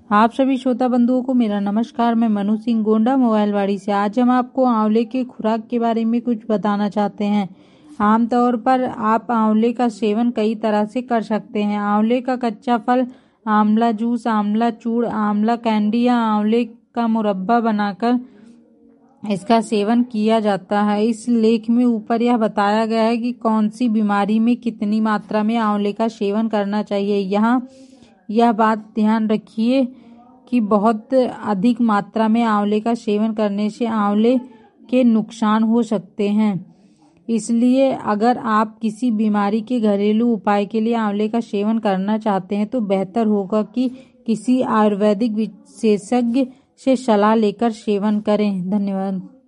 आप सभी श्रोता बंधुओं को मेरा नमस्कार। मैं मनु सिंह गोंडा मोबाइलवाड़ी से। आज हम आपको आंवले के खुराक के बारे में कुछ बताना चाहते हैं। आमतौर पर आप आंवले का सेवन कई तरह से कर सकते हैं। आंवले का कच्चा फल, आंवला जूस, आंवला चूर्ण, आंवला कैंडी या आंवले का मुरब्बा बनाकर इसका सेवन किया जाता है। इस लेख में ऊपर यह बताया गया है कि कौन सी बीमारी में कितनी मात्रा में आंवले का सेवन करना चाहिए। यहाँ यह बात ध्यान रखिए कि बहुत अधिक मात्रा में आंवले का सेवन करने से आंवले के नुकसान हो सकते हैं। इसलिए अगर आप किसी बीमारी के घरेलू उपाय के लिए आंवले का सेवन करना चाहते हैं तो बेहतर होगा कि किसी आयुर्वेदिक विशेषज्ञ से सलाह लेकर सेवन करें। धन्यवाद।